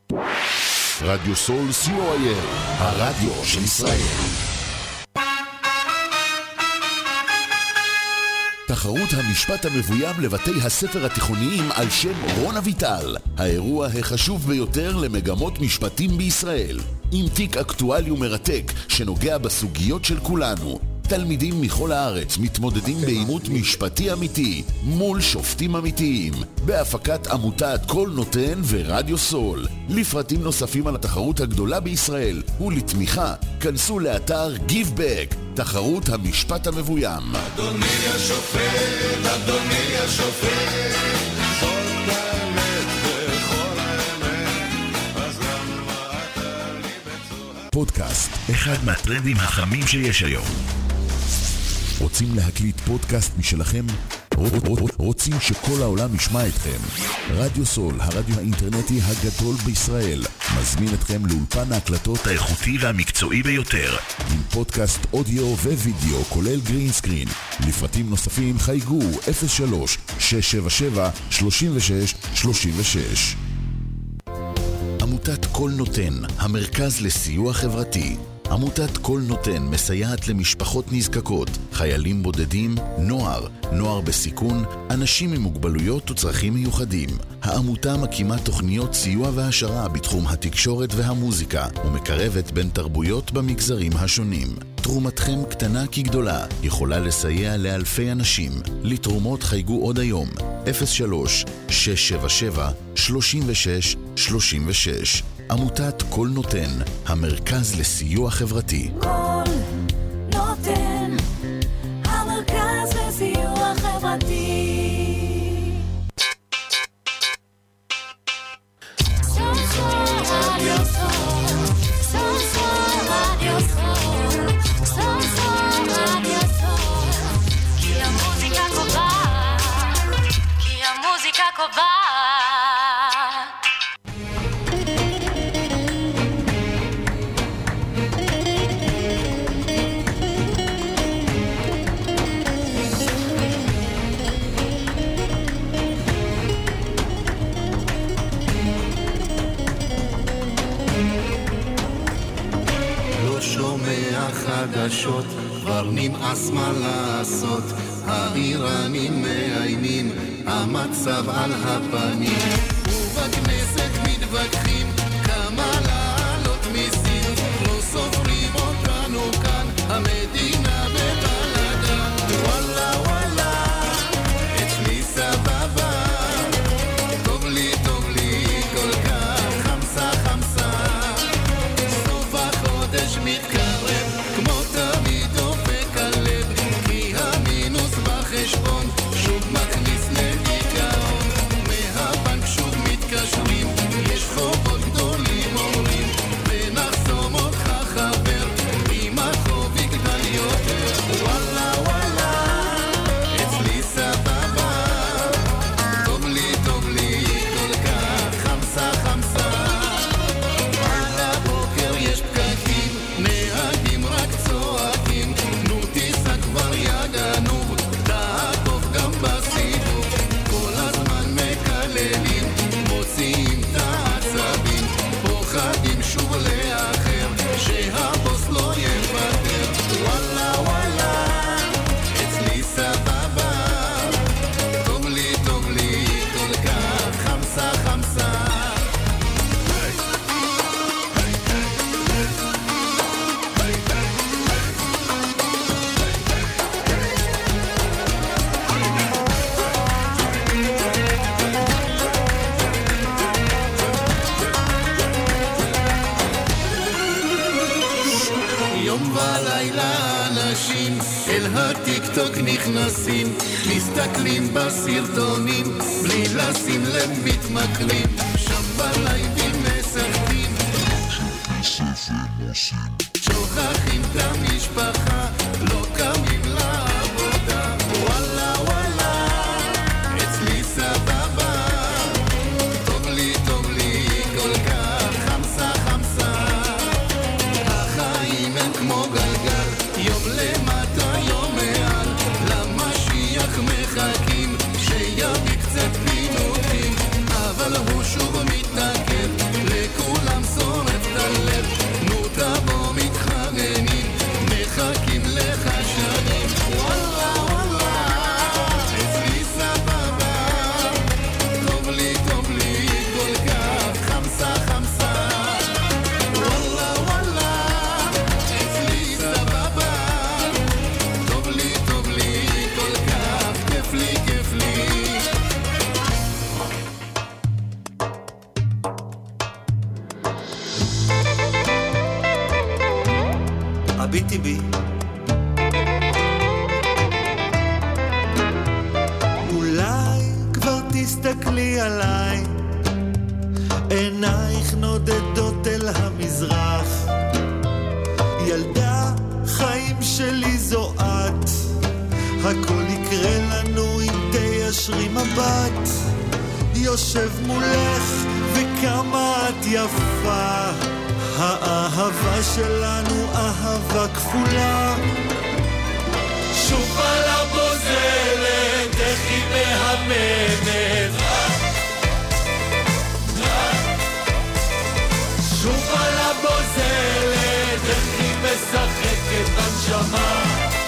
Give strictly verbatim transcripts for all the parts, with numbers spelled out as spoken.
רדיו סול סי או איי אל, הרדיו של ישראל. תחרות המשפט המבוים לבתי הספר התיכוניים על שם רון אביטל, האירוע החשוב ביותר למגמות משפטים בישראל, עם תיק אקטואלי ומרתק שנוגע בסוגיות של כולנו. תלמידים מכל הארץ מתמודדים בעימות משפטי אמיתי מול שופטים אמיתיים, בהפקת עמותת כל נותן ורדיו סול. לפרטים נוספים על התחרות הגדולה בישראל ולתמיכה, כנסו לאתר Give Back, תחרות המשפט המבוים. אדוני השופט, אדוני השופט, זאת האמת וכל האמת, אז למה אתה לי בצורה... פודקאסט, אחד מהטרנדים החמים שיש היום. רוצים להקליט פודקאסט משלכם? רוצים שכל העולם ישמע אתכם? רדיו סול, הרדיו האינטרנטי הגדול בישראל, מזמין אתכם לאולפן ההקלטות האיכותי והמקצועי ביותר, עם פודקאסט אודיו ווידאו כולל גרין סקרין. לפרטים נוספים חייגו אפס שלוש שש שבע שבע שלוש שש שלוש שש. עמותת כל נותן, המרכז לסיוע חברתי. עמותת כל נותן מסייעת למשפחות נזקקות, חיילים בודדים, נוער, נוער בסיכון, אנשים עם מוגבלויות וצרכים מיוחדים. העמותה מקימה תוכניות סיוע והשרה בתחום התקשורת והמוזיקה, ומקרבת בין תרבויות במגזרים השונים. תרומתכם קטנה כגדולה, יכולה לסייע לאלפי אנשים. לתרומות חייגו עוד היום, אפס שלוש שש שבע שבע שלוש שש שלוש שש. עמותת כל נותן, המרכז לסיוע חברתי. כל נותן, המרכז לסיוע חברתי. כי המוזיקה קובעת, כי המוזיקה קובעת. חדשות, כבר נמאס מה לעשות, האיראנים מאיימים, המצב על הפנים, ובכנסת מתווכחים כמה לעלות מיסים, לא סופרים אותנו כאן, המדינה בבלגן. וואלה וואלה, אצלי סבבה, טוב לי טוב לי כל כך, חמסה חמסה, סוף החודש מתקרב, כמו תמיד דופק הלב, כי המינוס בחשבון שוב מכניס לדיכאון, מהבנק שוב מתקשרים, יש חובות גדולים אומרים, ונחסום אותך חבר, אם החוב יגדל יותר. וואלה וואלה, אצלי סבבה, טוב לי טוב לי כל כך, חמסה חמסה, על הבוקר יש פקקים, נהגים רק צועקים, נו תיסע כבר יגנוב, תעקוף גם בסיבוב, כל הזמן מקללים, מוציאים את העצבים, פוחדים שוב לאחר, שהבוס לא יוותר. וואלה וואלה, אצלי סבבה, טוב לי טוב לי כל כך, חמסה חמסה. יום ולילה אנשים אל הטיק-טוק נכנסים, מסתכלים בסרטונים, בלי לשים לב מתמכרים, שם בלייבים משחקים, שוכחים את המשפחה, לא קמים לעבודה. וואלה וואלה, אצלי סבבה, טוב לי טוב לי כל כך, חמסה חמסה, החיים הם כמו גלגל, יום למטה יום מעל, למשיח מחכים שיביא קצת פינוקים, אבל הוא שוב מתנגד לכל הביטי בי. אולי כבר תסתכלי עליי, עינייך נודדות אל המזרח, ילדה חיים שלי זו את, הכל יקרה לנו אם תיישרי מבט, יושב מולך וכמה את יפה, האהבה שלנו אהבה כפולה. שוב על הבוזלת איך היא מהממת, שוב על הבוזלת איך היא משחקת בנשמה.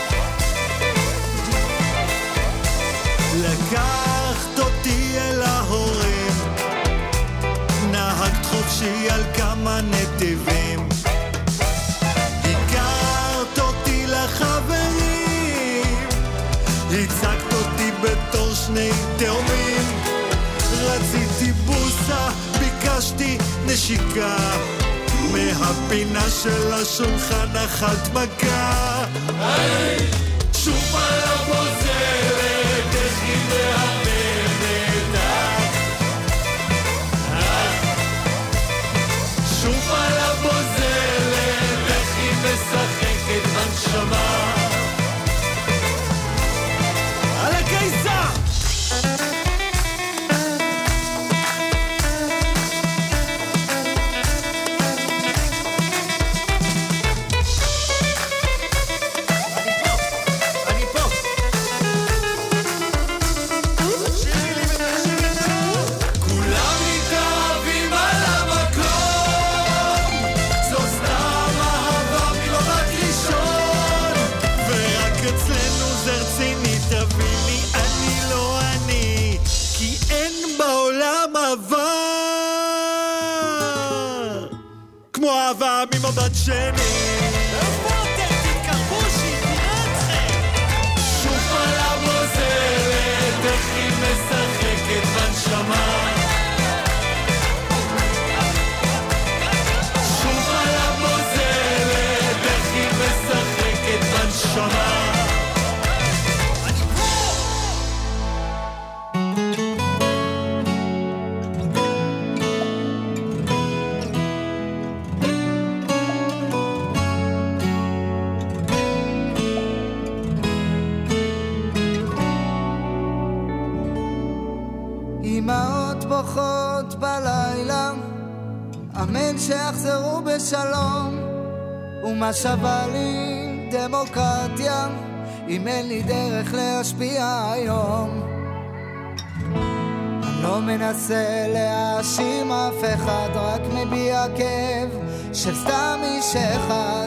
לקחת אותי אל ההורים, נהגת חופשי על כמה נתיבים, הכרת אותי לחברים, הצגת אותי בתור שני תאומים, רציתי בוסה, ביקשתי נשיקה, מהפינה של השולחן אכלת מכה. שוב על הבוזלת איך היא מהממת, שוב על הבוזלת איך היא משחקת בנשמה. על הקיסר כמו אהבה ממבט שני. איפה אתם? תתקרבו שיתראה אתכם. שוב על הבוזלת איך היא משחקת בנשמה, שוב על הבוזלת איך היא משחקת בנשמה. אמהות בוכות בלילה, אמן שיחזרו בשלום, ומה שווה לי דמוקרטיה אם אין לי דרך להשפיע היום. אני לא מנסה להאשים אף אחד, רק מביע כאב של סתם איש אחד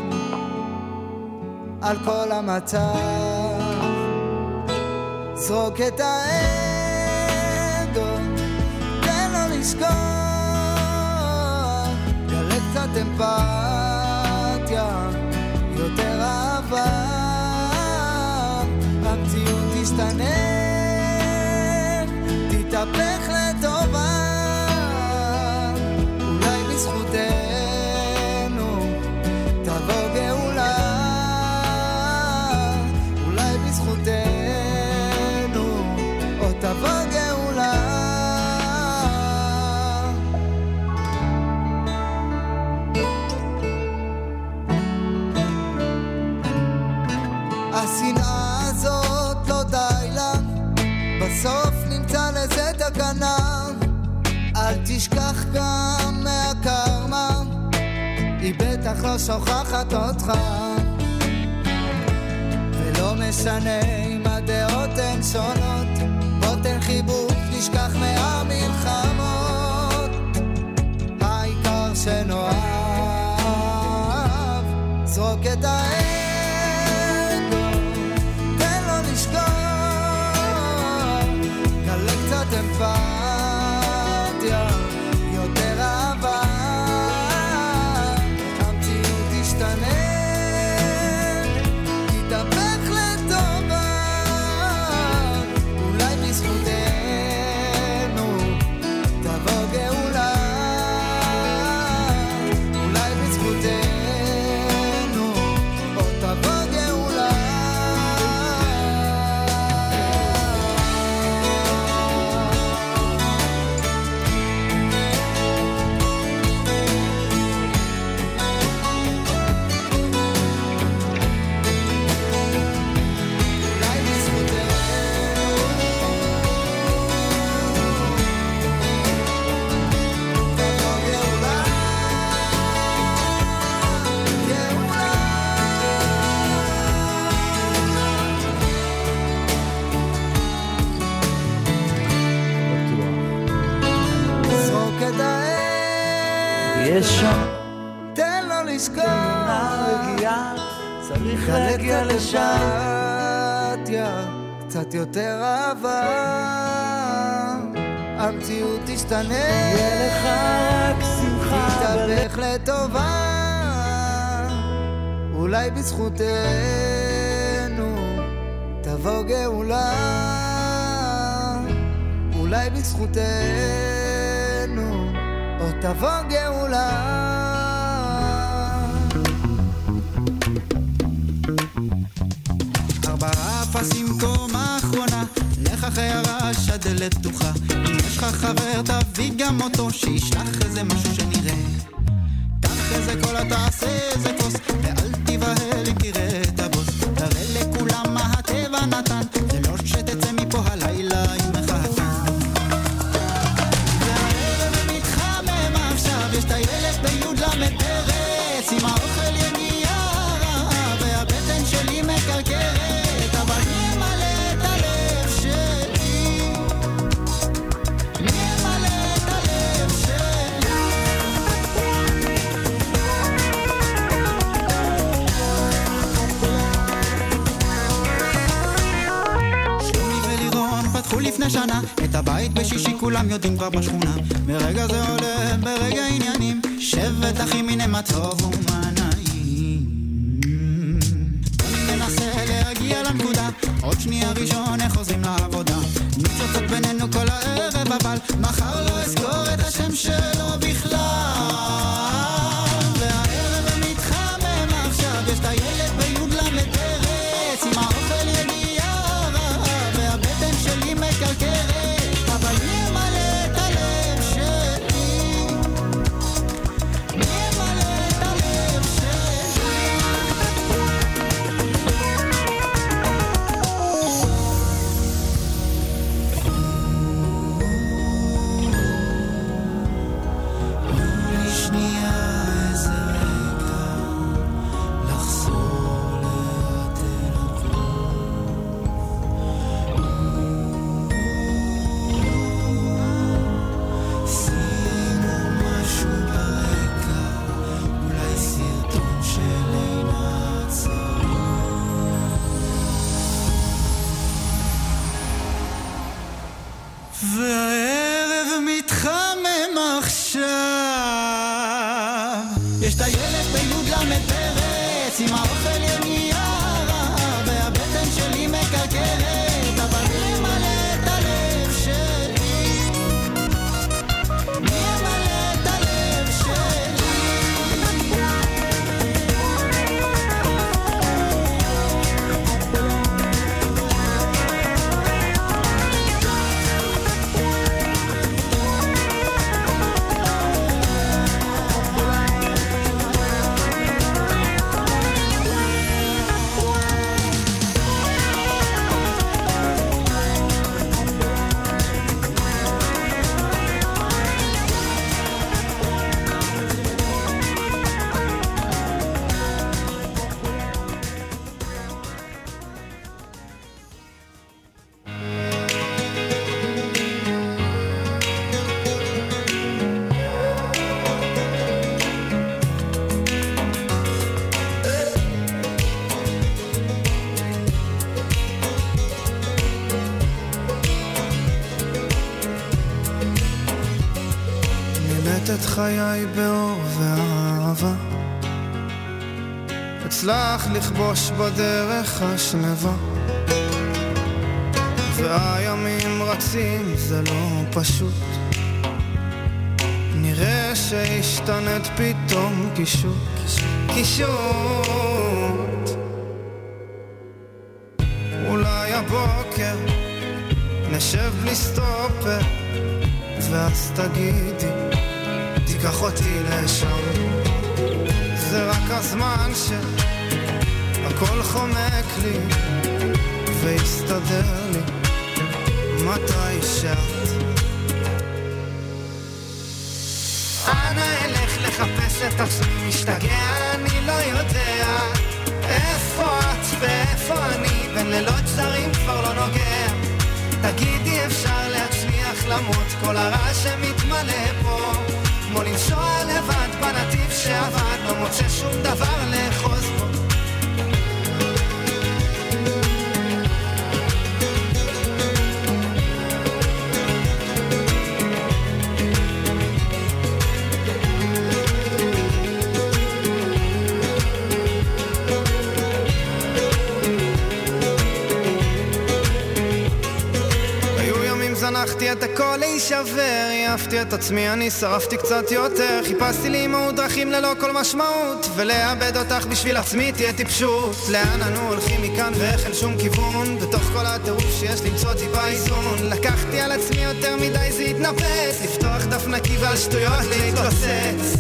על כל המצב. זרוק את האגו, תן לו לשכוח, גלה קצת אמפתיה, יותר אהבה, המציאות תשתנה, תתהפך לטובה, אולי בזכותנו תבוא גאולה, אולי בזכותנו או תבוא גאולה. השנאה הזאת לא די לה, בסוף נמצא לזה תקנה, אל תשכח גם מהקרמה, היא בטח לא שוכחת אותך, ולא משנה אם הדעות הן שונות, בוא תן חיבוק, נשכח מהמלחמות, העיקר שנאהב, זרוק את האגו, תן לו לשכוח, גלה קצת אמפתיה, יותר אהבה, המציאות תשתנה, תתהפך לטובה, אולי בזכותנו תבוא גאולה, אולי בזכותנו יש שם, תן לו לשכוח, רגיעה, צריך להגיע לשם, קצת יותר אהבה, המציאות תשתנה, יהיה לך רק שמחה, תתהפך לטובה, אולי בזכותנו תבוא גאולה, אולי בזכותנו עוד תבוא גאולה. ארבעה אפסים קומה אחרונה, לך אחרי הרעש הדלת פתוחה, אם יש לך חבר תביא גם אותו, שישלח איזה משהו שנראה, תח איזה קול תעשה איזה כוס, ואל תבהל אם תראה את הבוס, תראה לכולם מה הטבע נתן, זה לא שתצא מפה הלילה עם מחאתן. והערב מתחמם עכשיו, יש את הילד ביוד למד פרץ, עם האוכל יגיע רע, והבטן שלי מקרקרת, אבל מי מלא את הלב שלי, מי מלא את הלב שלי. שלומי ולירון פתחו לפני שנה את הבית בשישי, כולם יודעים כבר בשכונה, ברגע זה עולה ברגע עניינים, שבט אחים הנה מה טוב ומה נעים. בוא ננסה להגיע לנקודה, עוד שנייה ראשון איך חוזרים לעבודה, ניצוצות בינינו כל הערב, אבל מחר לא אזכור את השם שלו בכלל. והערב מתחמם עכשיו, יש את הילד ביוד למד פרץ, עם האוכל יגיע רע, והבטן שלי מקרקרת, אבל מי מלא את הלב שלי, מי מלא את הלב שלי. שנייה איזה רגע לחזור להתנגלות, שימו משהו ברקע, אולי סרטון של עינת צרות. והערב מתחמם עכשיו, יש את הילד ביוד למד פרץ, עם האוכל יגיע רע, והבטן שלי מקרקרת, אבל מי מלא את הלב שלי, מי מלא את הלב שלי. מילאת את חיי באור ואהבה, הצלח לכבוש בדרך השלווה, והימים רצים זה לא פשוט, נראה שהשתנת פתאום קישוט, קישוט. אולי הבוקר נשב בלי סטופר, ואז תגידי תיקח אותי לשם, זה רק הזמן שהכל חומק לי ויסתדר לי מתי שאת. אנה אלך לחפש את עצמי משתגע, אני לא יודע איפה את ואיפה אני, בין לילות זרים כבר לא נוגע. תגידי אפשר להצליח למות, כל הרע שמתמלא פה כמו לנסוע לבד את הכל להישבר, העפתי את עצמי, אני שרפתי קצת יותר, חיפשתי לי אימהות דרכים ללא כל משמעות, ולאבד אותך בשביל עצמי תהיה טיפשות. לאן אנו הולכים מכאן ואיך אין שום כיוון, בתוך כל הטירוף שיש למצוא טיפה איזון. לקחתי על עצמי יותר מדי זה התנפץ, לפתוח דף נקי ועל שטויות להתגוסץ.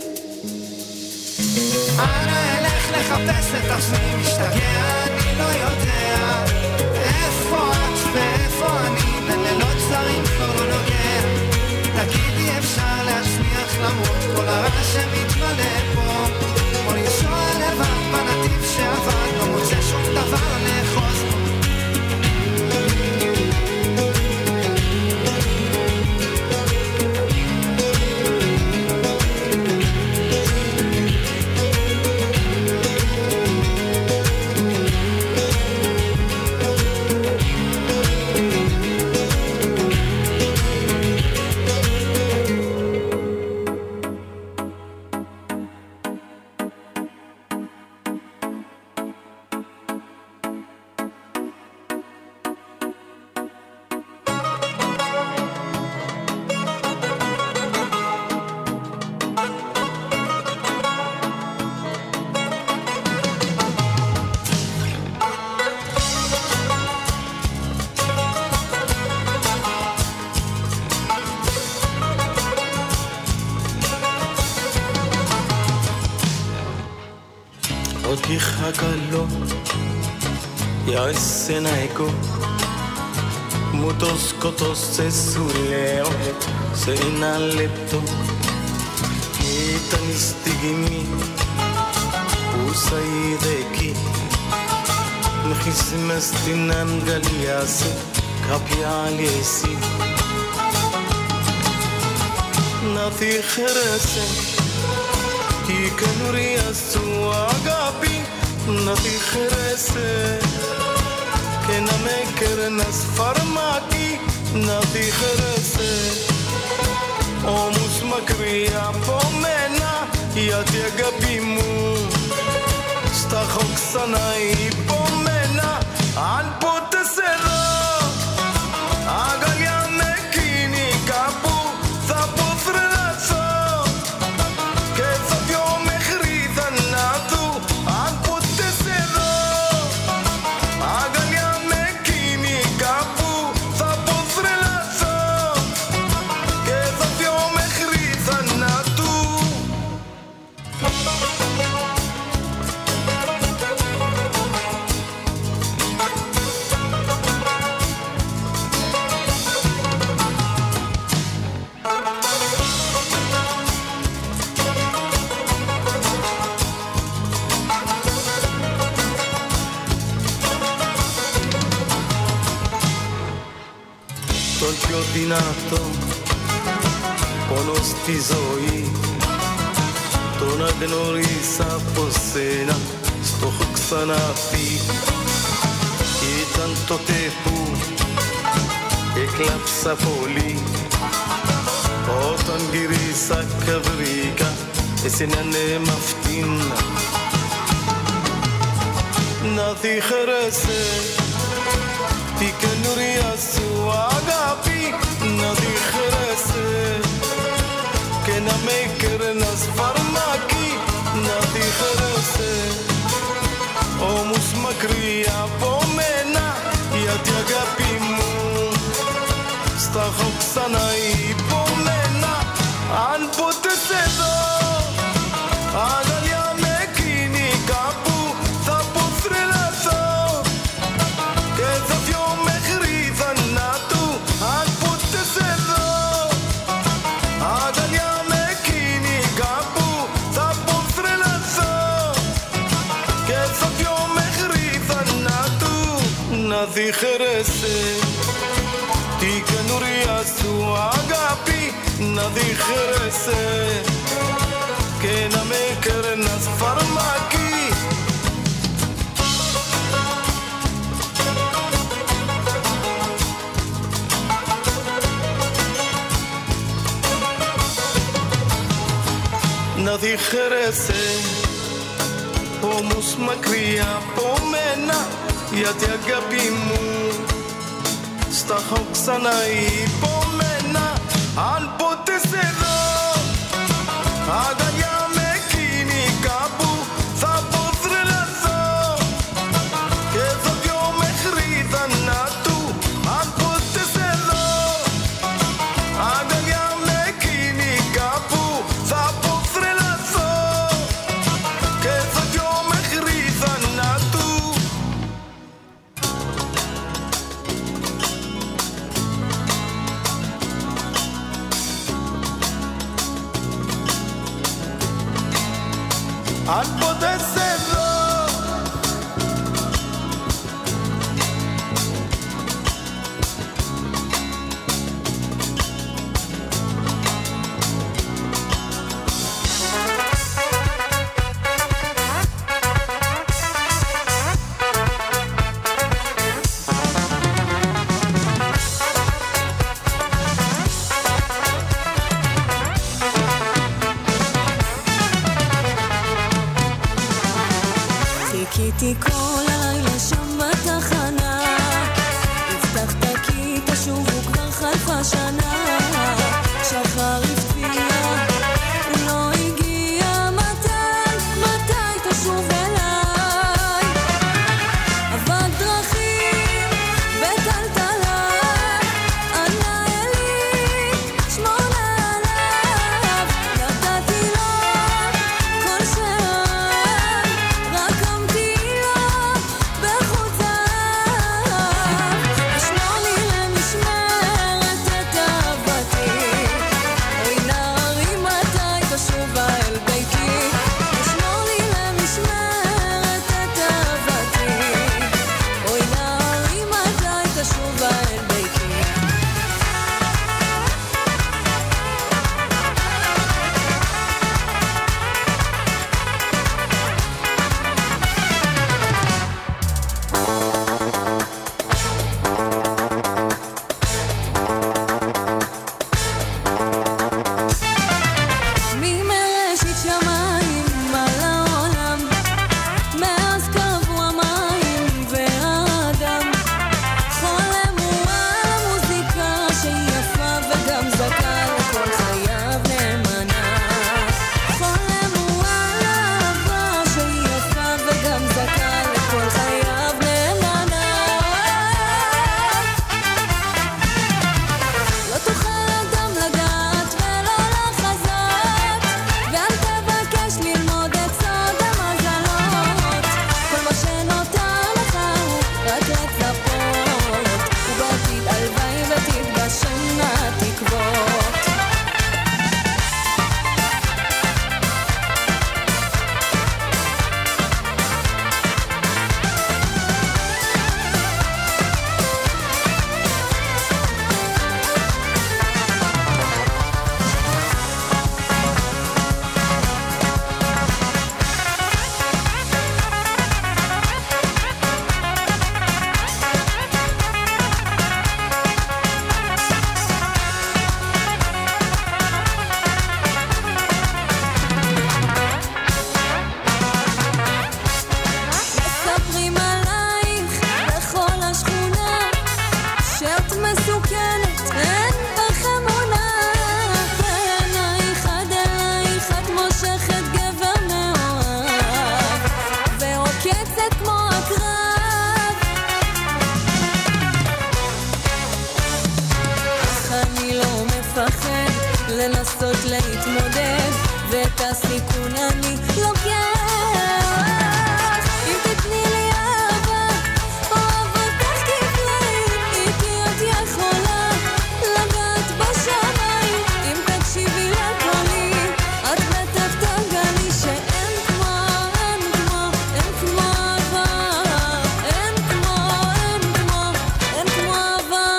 אנה אלך לחפש את עצמי משתגע, אני לא יודע איפה את ואיפה אני, בלילות צרים כבר לא נוגע. תגידי אפשר להצליח למרות כל הרעש שמתמלא פה, כמו לנסוע לבד בנתיב שעבד, לא מוצא שום דבר לאחוז בו. Se naiko mutos kotos se suleo se inalepto itan istigimi usaideki nkhizmestinan galiase kapialesi nati khrase ikanuriya suagapi nati khrase que no me quernas farmaki nati khrase o musmakriya pomena ya te agabimu sta khoksanai pomena al potesero agalia mekini kapu thapo frelazo que thavio mekhrita natu al potesero agalia Dinato ponos ti zoi tona gnori sa posena sto xanati e tanto tempo e klapsa poli o tangiri sa kavrika e senane maftina nati khrase ti kanuri asu agapi nadi khrase que na me quernas farmaki nadi khrase o musmakriya pomena ya te agapimu sta khoksanai pomena an potsedo agalia mekini kapu thapo frelazo que thavio mekhrita natu an potsedo agalia mekini kapu thapo frelazo que thavio mekhrita natu nadi khrase ti kanuri asu agapi nadi khrase que na me quernas farmaki nadi khrase o musmakriya pomena ya te agapimu sta hoxana y pomena al pote cerro agaya me kini kabu sa podre lazo que so yo me grita na tu al pote cerro agaya me kini kabu sa podre lazo que so yo me grita na tu al poder serlo חיכיתי כל לילה שם בתחנה הבטחת כי תשובו כבר חלפה שנה שחר הפתיע הוא לא הגיע מתי מתי תשוב אליי אבק דרכים בטלטלה ענה אלי שמונה עליו נתתי לו כל שעה רק אמתי לו בחוצה אשמור לי למשמרת את אהבתי אוי נערי מתי תשובה אל ביתי אשמור לי למשמרת את אהבתי אוי נערי מתי תשובה אל ביתי ממראשית שמיים על העולם מאז קרבו המים והאדם חולם הוא על המוזיקה שהיא יפה וגם זכה לכל חייו נאמנה חולם הוא על אהבה שהיא יפה וגם זכה לכל חייו נאמנה לא תוכל אדם לגעת ולא לחזות ואל תבקש ללמוד את סוד המזלות כל מה שנותר לך הוא רק לצפות ובעתיד הלוואי ותתגשמנה התקוות מספרים עלייך בכל השכונה שאת מסוכנת אין בך אמונה בעינייך עד אלייך את מושכת גבר מאוהב ועוקצת כמו הקרב אך אני לא מפחד לנסות להתמודד ואת הסיכון אני לוקח אם תתני לי אהבה אוהב אותך כפליים איתי את יכולה לגעת בשמיים אם תקשיבי לקולי את בטח תגלי שאין כמו אין כמו אין כמו אהבה אין כמו אין כמו אין כמו אהבה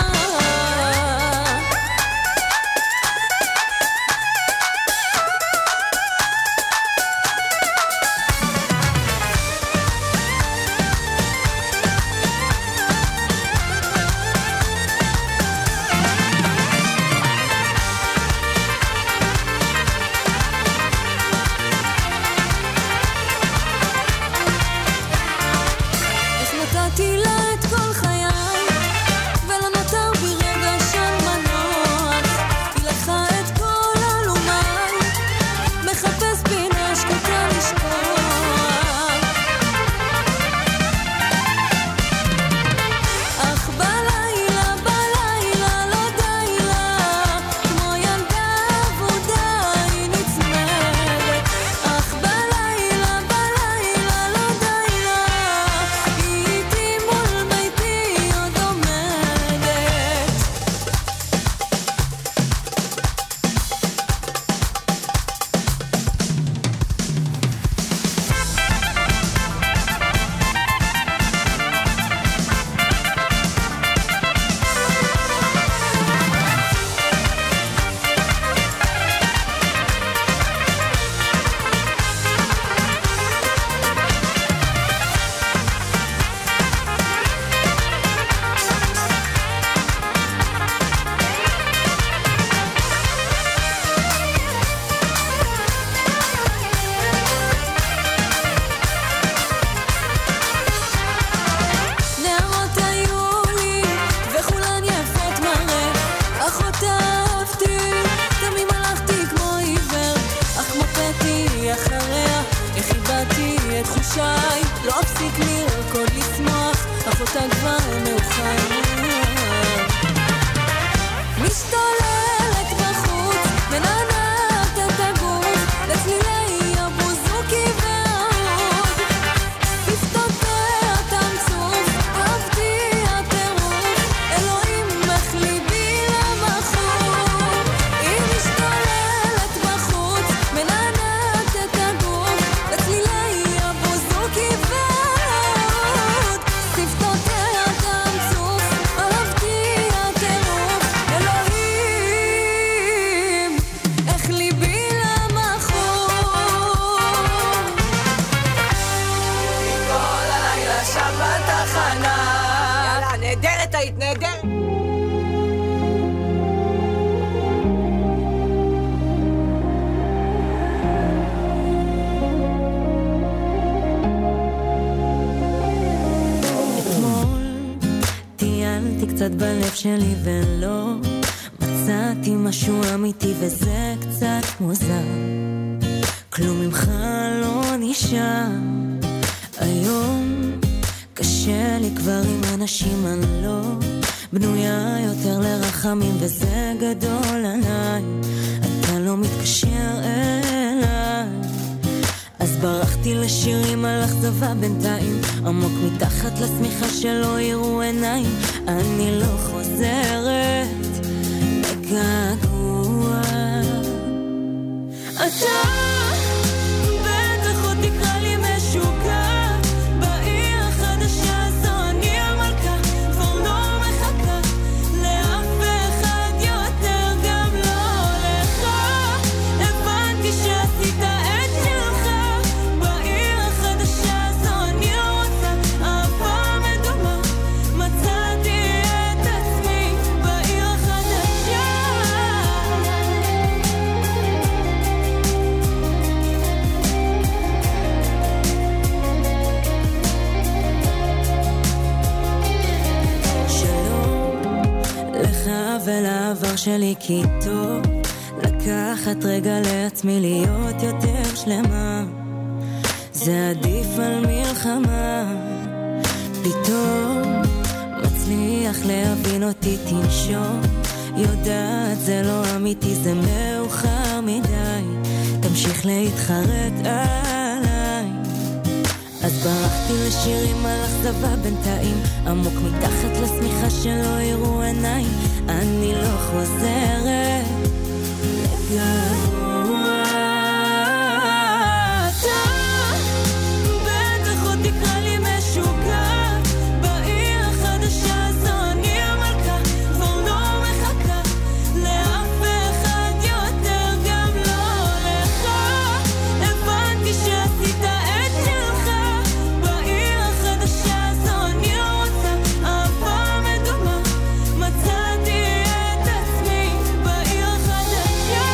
אתה כבר מאוחר. משתוללת בחוץ, מנענעת את הגוף, לצלילי הבוזוקי והעוד. שפתותיה תמצוף, אהבתי הטירוף, אלוהים איך ליבי למחור. היא משתוללת בחוץ, מנענעת את הגוף, לצלילי הבוזוקי והעוד. שפתותיה תמצוף, אהבתי הטירוף, אלוהים איך ליבי למחור. כל הלילה שם בתחנה. יאללה, נהדרת היית, נהדרת. אתמול טיילתי קצת בלב שלי ולא מצאתי משהו אמיתי וזה קצת מוזר. כלום ממך לא נשאר. היום קשה לי כבר עם אנשים, אני לא בנויה יותר לרחמים וזה גדול עליי. אתה לא מתקשר אליי, אז ברחתי לשירים על אכזבה בינתיים, עמוק מתחת לשמיכה שלא יראו עיניים. אני לא חוזרת בגעגוע. אתה בטח עוד תקרא לי משוגע, בעיר החדשה הזו אני המלכה, כבר לא מחכה לאף אחד יותר, גם לא לך. הבנתי שעשית את שלך, בעיר החדשה הזו אני לא רוצה אהבה מדומה, מצאתי את עצמי בעיר החדשה. שלום לך ולעבר שלי, כי טוב לקחת רגע לעצמי להיות יותר שלמה, זה עדיף על מלחמה. פתאום מצליח להבין אותי, תנשום, יודעת זה לא אמיתי, זה מאוחר מדי, תמשיך להתחרט עליי. אז ברחתי לשירים על אכזבה בינתיים, עמוק מתחת לשמיכה שלא יראו עיניים. אני לא חוזרת לגעגוע. אתה בטח עוד תקרא לי משוגע, בעיר החדשה הזו אני המלכה, כבר לא מחכה לאף אחד יותר, גם לא לך. הבנתי שעשית את שלך, בעיר החדשה הזו אני לא רוצה אהבה מדומה, מצאתי את עצמי בעיר החדשה.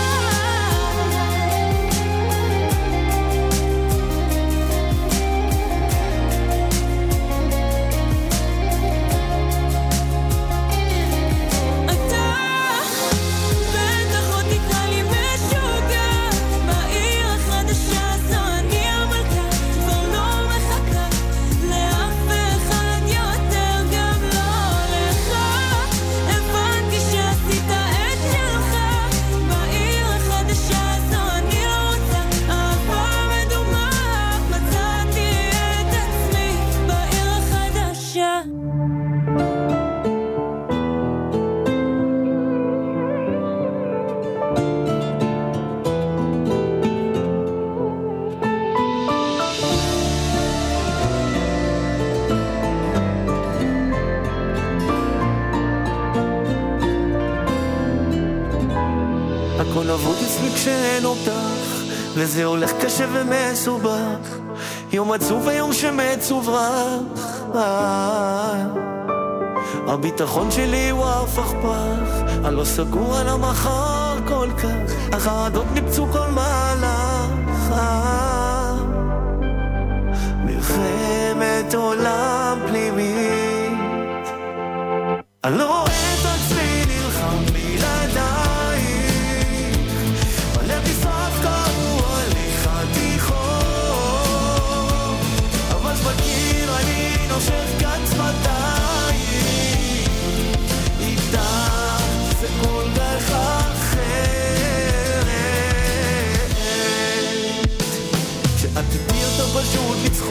אתה בטח עוד תקרא לי משוגע, בעיר החדשה הזו אני המלכה, כבר לא מחכה לאף אחד יותר, גם לא לך. הבנתי שעשית את שלך, בעיר החדשה הזו אני לא רוצה אהבה מדומה, מצאתי את עצמי בעיר החדשה. הכל אבוד אצלי כשאין אותך, וזה הולך קשה ומסובך, יום עצוב ויום שמצוברח. אה, הביטחון שלי הוא הפכפך, אני לא סגור על המחר כל כך, החרדות ניפצו כל מהלך. אה, מלחמת עולם פנימית, אני לא רואה את עצמי נלחם בלעדייך, בלב נשרף קרוע לי חתיכות, אבל בקיר אני נושך כצמתיים,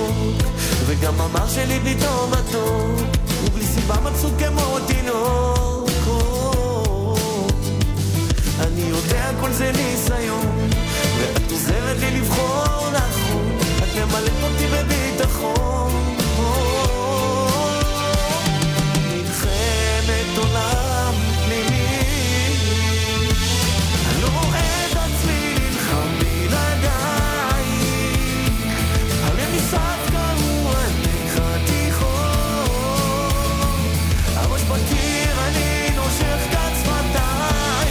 וגם אמר שלי פתאום מתוק, ובלי סיבה מצוק כמו תינוק. אני יודע כל זה ניסיון, ואת עוזרת לי לבחור נכון, את ממלאת אותי בביטחון. מלחמת עולם פנימי, אני לא רואה את עצמי נלחם בלעדייך, הרי מסעת גרוע לך תיכון, הראש בקיר אני נושך כאן שפתיים,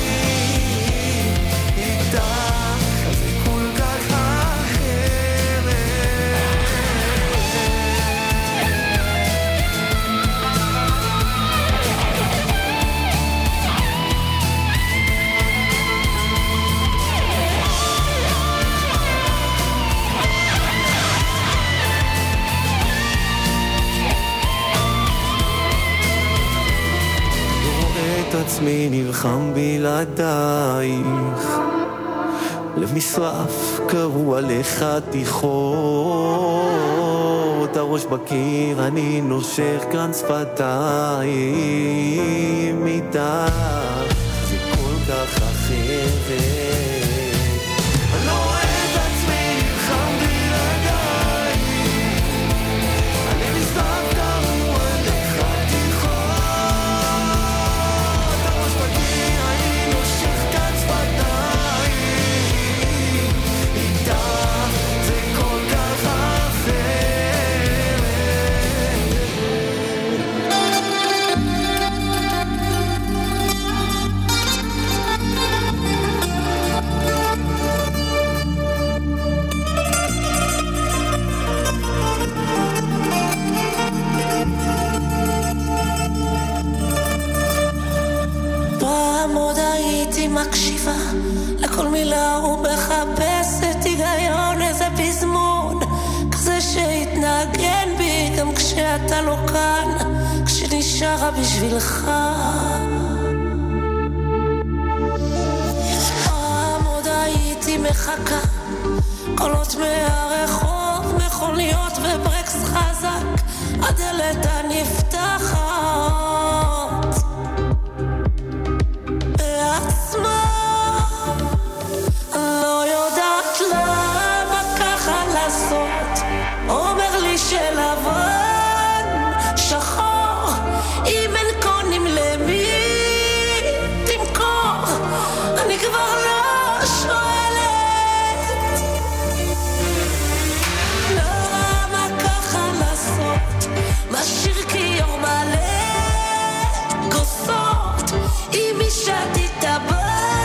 איתך זה כל כך אחרת. את עצמי נלחם בלעדייך, לב נשרף קרוע לך תיכות, הראש בקיר אני נושך כאן שפתיים, איתך זה כל כך אחרת. אני לא רואה את עצמי נלחם בלעדייך, הלב נשרף קרוע לך תיכות, הראש בקיר אני נושך כאן שפתיים, איתך זה כל כך אחרת. פעם עוד הייתי מקשיבה לכל מילה ומחפשת היגיון, איזה פזמון כזה שהתנגן בי גם כשאתה לא כאן, כשנשארה בשבילך. פעם עוד הייתי מחכה קולות מהרחוב, מכוניות וברקס חזק, הדלת הנפתחת בעצמה. לא יודעת למה ככה לעשות, אומר לי שלבן שחור, אם אין קונים למי תמכור, אני כבר לא שואלת למה ככה לעשות, משאיר כיור מלא כוסות, אם אישה תתאבד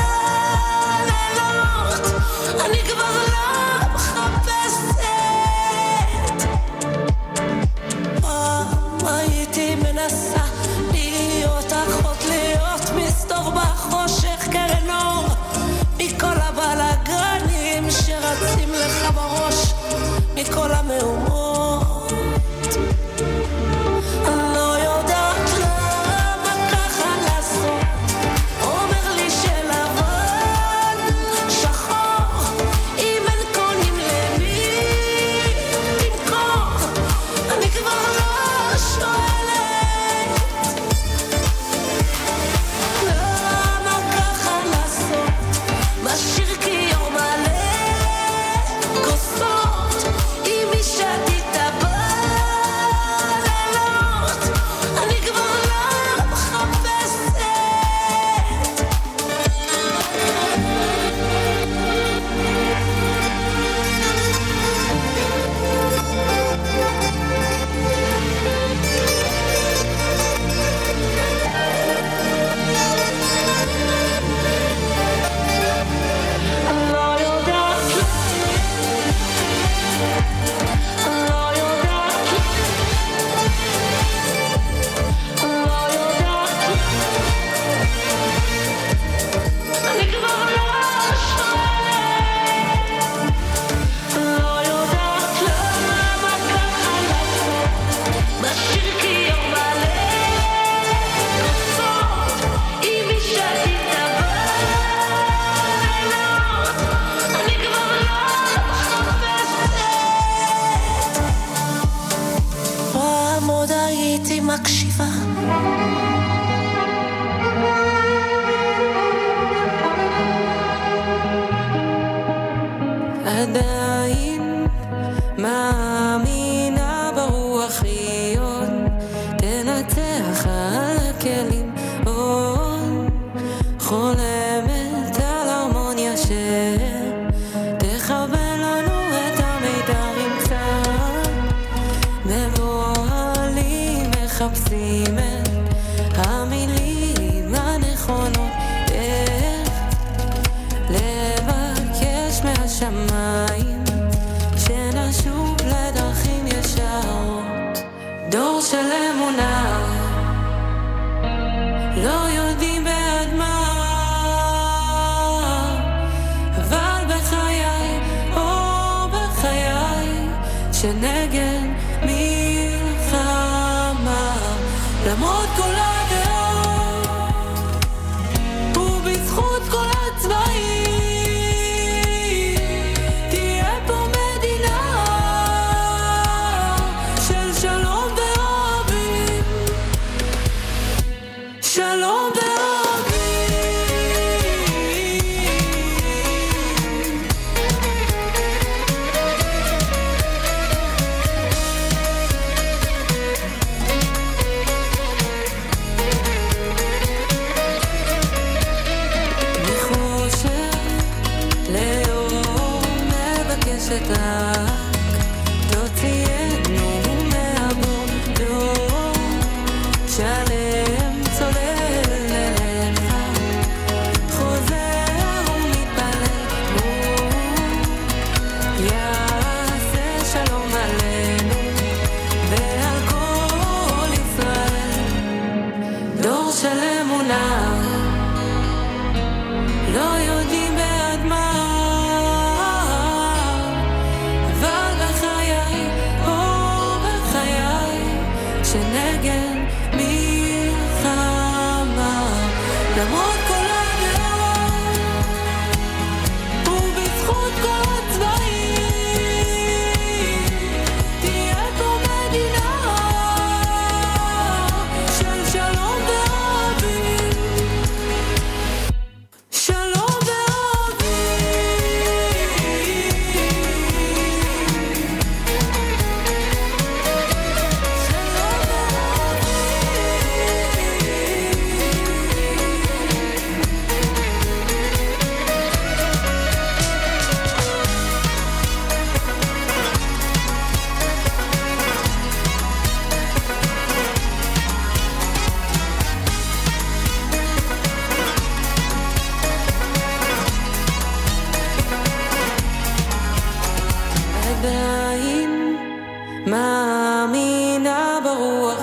לילות, אני כבר לא מחפשת. פעם הייתי מקשיבה. עדיין מאמינה ברוח חיון תנצח על הכלים עוד חולמת על הרמוניה שתחבר לנו את המיתרים קצת מבועלים מחפשים את המילים הנכונות איך לבקש מהשמיים שנשוב לדרכים ישרות דור של אמונה לא יודעים בעד מה אבל בחיי או בחיי שנגד מלחמה למרות כל הדעות ובזכות כל הצבעים תהיה פה מדינה של שלום ואוהבים שלום ואוהבים רק תוציאנו מהבור דור שלם צולל אליך חוזר ומתפלל הוא יעשה שלום עלינו ועל כל ישראל דור של אמונה לא יודעים בעד מה שנגד מלחמה למרות כל הדעות ובזכות כל הצבעים תהיה פה מדינה של שלום ואוהבים שלום עדיין מאמינה ברוח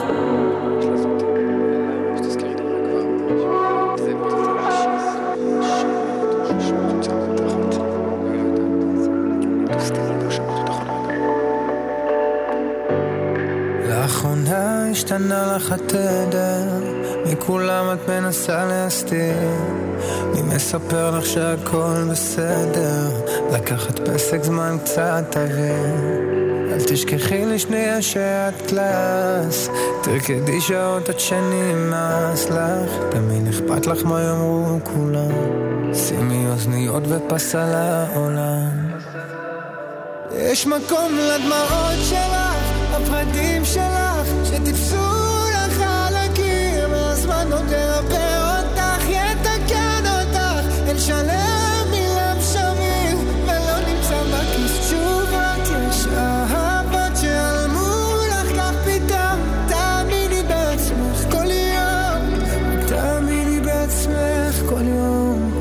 לאחרונה השתנה לך התדר מכולם את מנסה להסתיר מי מספר לך שהכל בסדר לקחת פסק זמן קצת אוויר אל תשכחי לשנייה שאת קלאס תרקדי שעות עד שנמאס לך תמיד אכפת לך מה יאמרו כולם שימי אוזניות ופס על העולם יש מקום לדמעות שלך הפרדים שלך שטיפסו לך על הקיר והזמן עוד ירפא אותך יתקן אותך אין שלם מילה שמיר ולא נמצא בכיס שוב רק יש אהבות שעלמו לך כך פתאום תאמיני בעצמך כל יום תאמיני בעצמך כל יום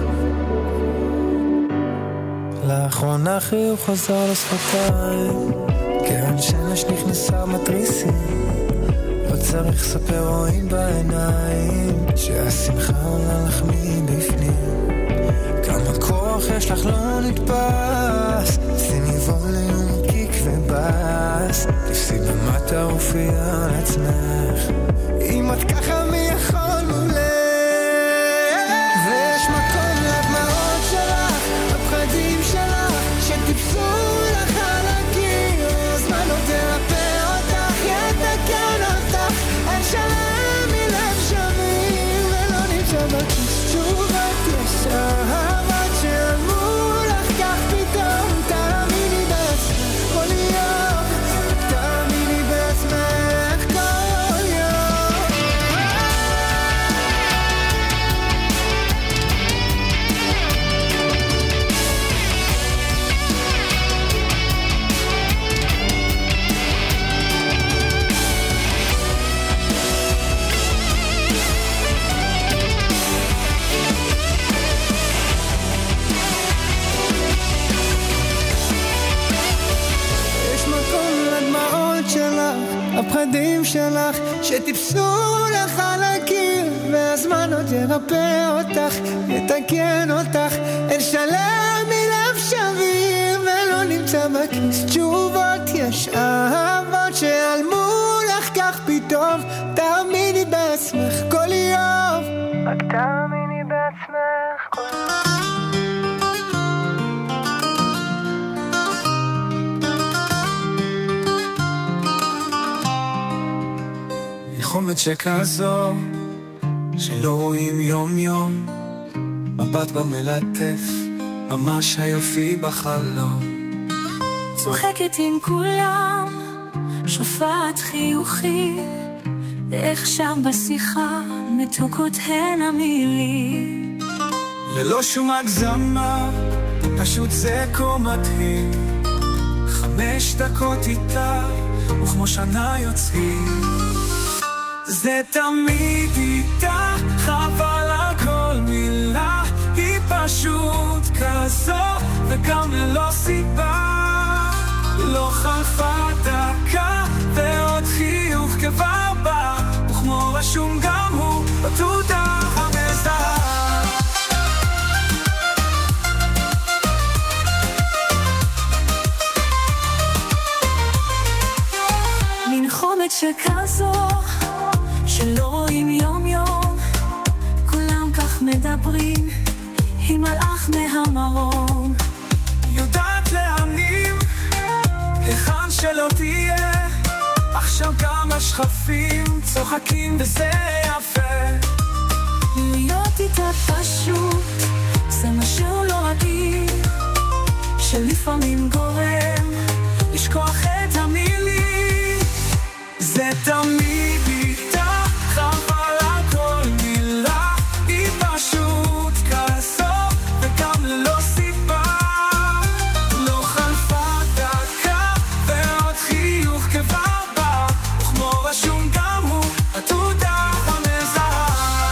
לאחרונה חיוך חזר לשפתיים קרן שמש נכנסה מטריסים לא צריך ספר רואים בעיניים שהשמחה עולה לך מבפנים כמה כוח יש לך לא נתפס שימי ווליום קיק ובאס תפסי במטה רופי על עצמך אם את ככה מי יכול מולך ויש מקום לדמעות שלך הפחדים שלך שטיפסו לך על הקיר הזמן עוד ירפא אותך יתקן אותך אין שלך הפחדים שלך שטיפסו לך על הקיר, והזמן עוד ירפא אותך, יתקן אותך. אין שלם מלב שביר ולא נמצא בכיס תשובות, יש אהבות שעלמו לך כך פתאום. תאמיני בעצמך כל יום, רק תאמיני בעצמך כל יום. חומת שכזו שלא רואים יום יום, מבט במלטף ממש היופי בחלום. צוחקת עם כולם, שופעת חיוכי, איך שם בשיחה מתוקות הן המילים. ללא שום הגזמה, פשוט זה כה מדהים, חמש דקות איתה וכמו שנה יוצאים. זה תמיד איתה, חבל על כל מילה, היא פשוט כזו וגם ללא סיבה. לא חלפה דקה ועוד חיוך כבר בא, וכמו רשום גם הוא בתעודה המזהה. מין חומת שכזו שלא רואים יום יום, כולם כך מדברים, היא מלאך מהמרום. יודעת להאמין היכן שלא תהיה, עכשיו גם השכפים צוחקים וזה יפה. להיות איתה פשוט זה משהו לא רגיל, שלפעמים גורם לשכוח את המילים. זה תמיד איתה, חבל על כל מילה, היא פשוט כזו וגם ללא סיבה. לא חלפה דקה ועוד חיוך כבר בא, וכמו רשום גם הוא התעודה המזהה.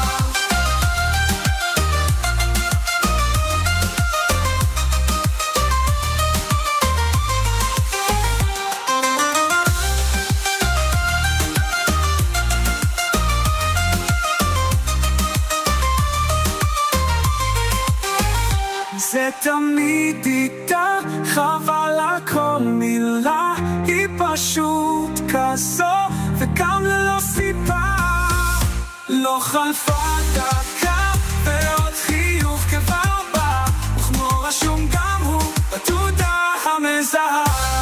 זה תמיד איתה, חבל על כל מילה, היא פשוט כזו וגם ללא סיבה. לא חלפה דקה ועוד חיוך כבר בא, וכמו רשום גם הוא בתעודה המזהה.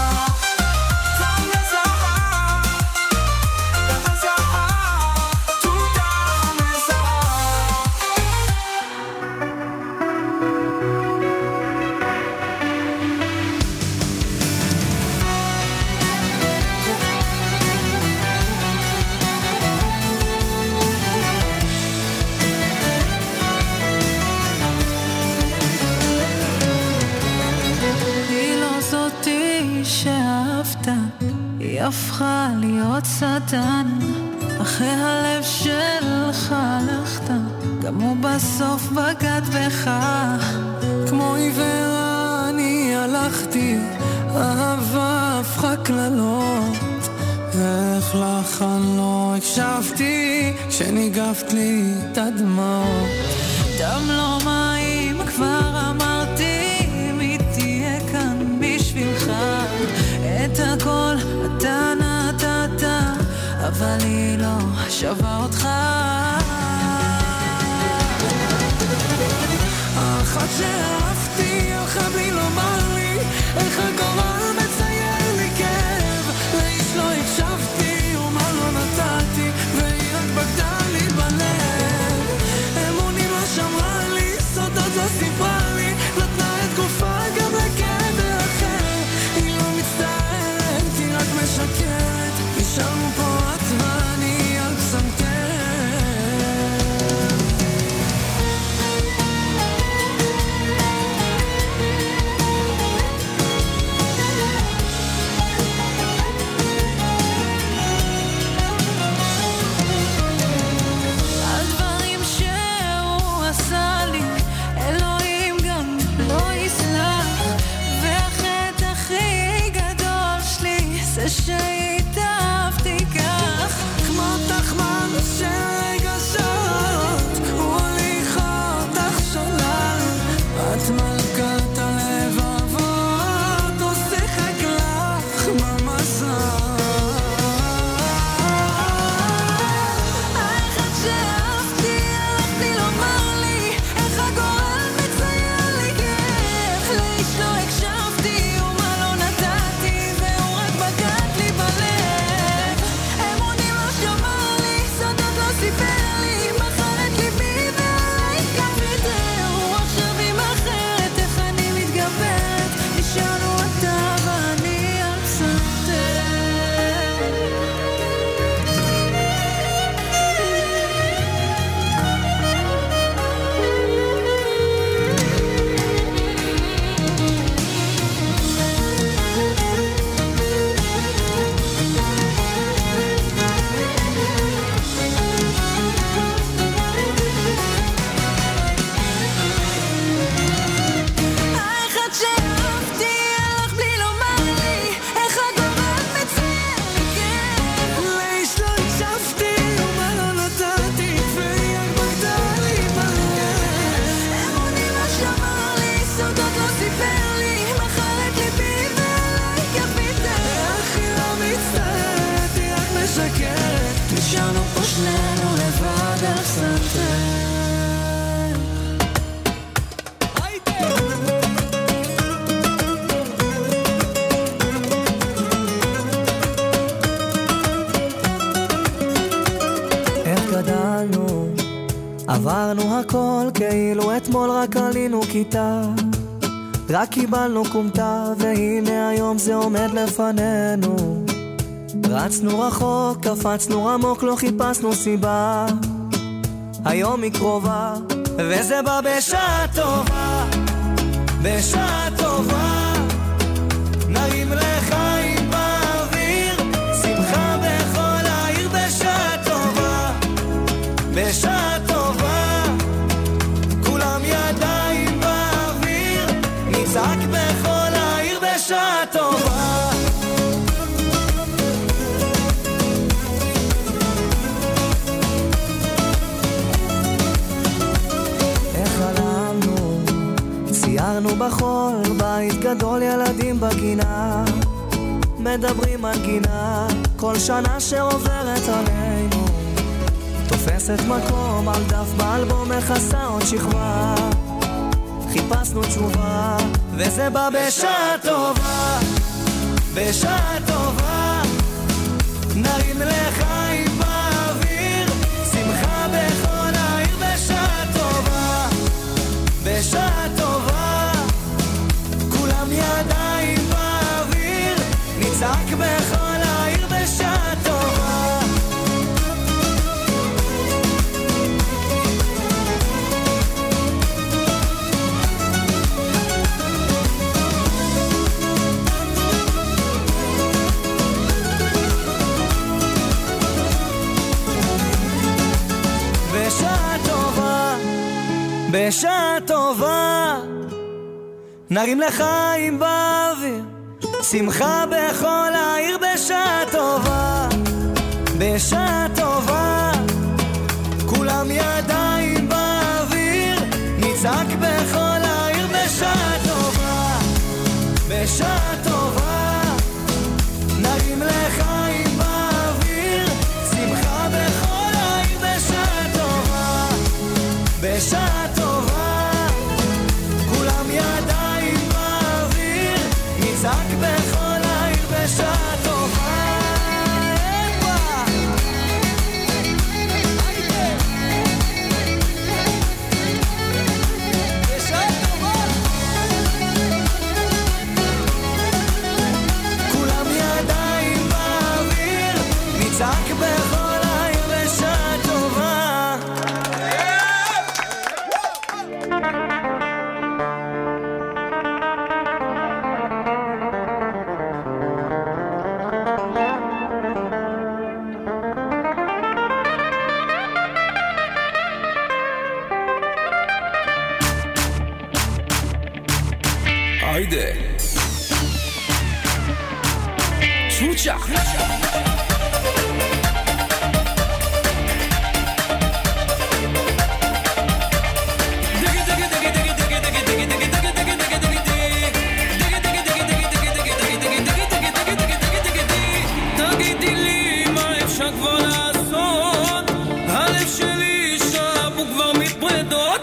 היא הפכה להיות שטן, אחרי הלב שלך הלכת, גם הוא בסוף בגד בך. כמו עיוור אני הלכתי, אהבה הפכה כללות, ואיך לך אני לא הקשבתי כשניגבת לי את הדמעות. דם לא מים כבר אמרתי, מי תהיה כאן בשבילך, את הכל אתה נתת, אבל היא לא שווה אותך. האחת שאהבתי הלכה בלי לומר לי, איך הגורל מצייר לי כאב, לאיש לא הקשבתי ומה לא נתתי, והיא רק בגדה לי בלב. אמונים לא שמרה לי, סודות לא סיפרה לי, נתנה את גופה גם לקדר אחר. היא לא מצטערת, היא רק משקרת, נשארנו פה את ואני על פסנתר. שהתאהבתי עברנו הכל כאילו אתמול רק עלינו כיתה, רק קיבלנו קומתה והנה היום זה עומד לפנינו. רצנו רחוק, קפצנו רמוק, לא חיפשנו סיבה, היום היא קרובה וזה בא בשעה טובה, בשעה טובה נרים לחיים באוויר, שמחה בכל העיר בשעה טובה, בשעה טובה כולם ידיים באוויר, נצעק בכל העיר בשעה טובה. איך חלמנו, ציירנו בחול, בית גדול ילדים בגינה, מדברים על גינה, כל שנה שעוברת עלינו תופסת מקום על דף באלבום, מכסה עוד שכבה, חיפשנו תשובה וזה בא בשעה טובה, בשעה טובה נרים לחיים באוויר, שמחה בכל העיר בשעה טובה, בשעה טובה כולם ידיים באוויר, נצעק בכל העיר בשעה טובה. בשעה טובה, בשעה טובה נרים לחיים באוויר, שמחה בכל העיר בשעה טובה, בשעה טובה כולם ידיים באוויר, נצעק בכל העיר בשעה טובה, בשעה טובה נרים לחיים באוויר, שמחה בכל העיר בשעה טובה, בשעה טובה כולם ידיים באוויר, נצעק בכל העיר בשעה טובה. בשעה טובה כולם ידיים באוויר, נצעק בכל העיר בשעה טובה. Haydi Çuça תגידי לי מה אפשר כבר לעשות, הלב שלי שם הוא כבר מתפרדות,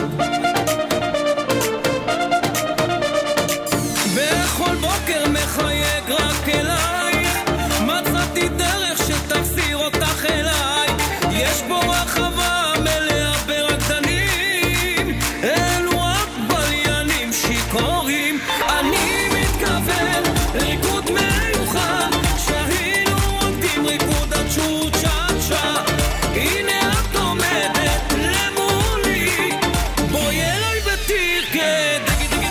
בכל בוקר מחייג רק אלייך, מצאתי דרך שתחזיר אותך אליי, יש בו רחבה מלאה ברקדנים, אלו רק בליינים שיכורים, אני מתכוון ריקוד מיוחד, שהיינו עומדים ריקוד הצ'וצ'ה צ'ה, הנה את עומדת למולי, בואי אליי ותרקד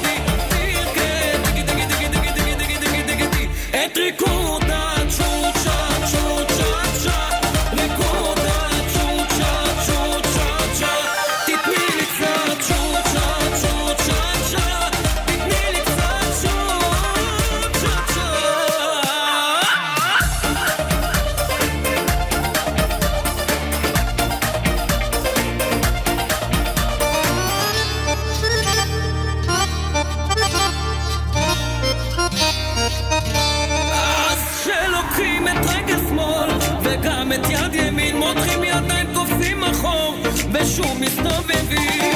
את ריקוד הצ'וצ'ה צ'וצ'ה צ'ה, ריקוד הצ'וצ'ה צ'וצ'ה צ'ה, תתני לי קצת צ'וצ'ה צ'וצ'ה צ'ה, תתני לי קצת צ'וצ'ה צ'ה. אז שלוקחים את רגל שמאל וגם את יד ימין, מותחים ידיים תופסים אחור ושוב מסתובבים,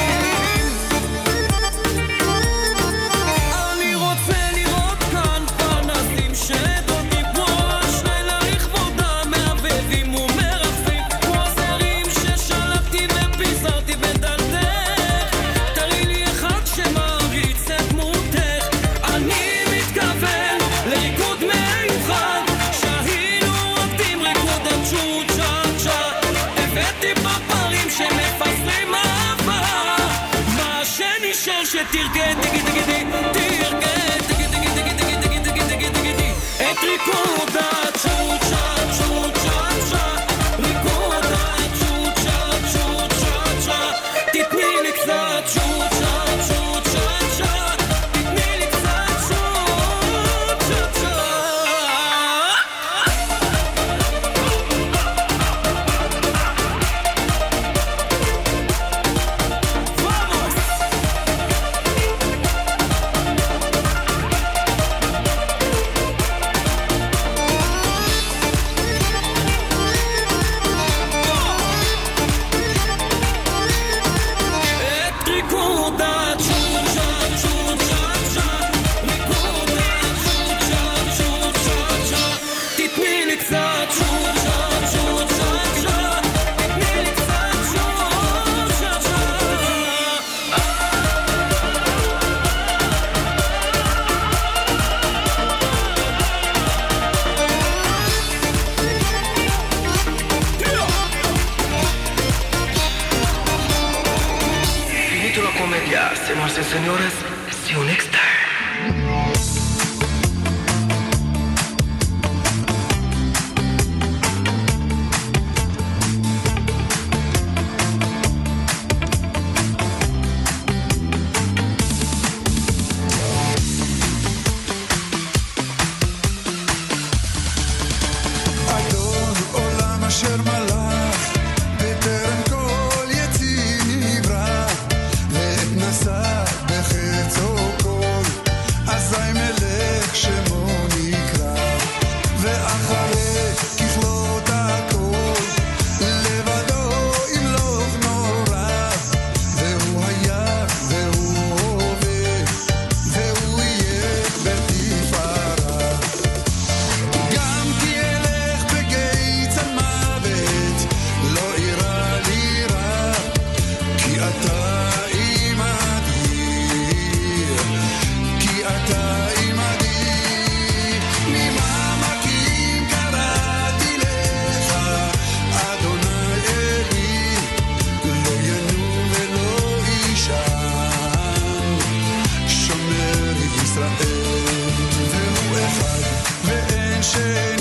אני רוצה לראות כאן פנסים שדודים כמו השלילה לכבודה, מהבהבים ומרחפים כמו זרים ששלטתי ופיזרתי Señores, see you next time. ישראל, והוא אחד ואין ש...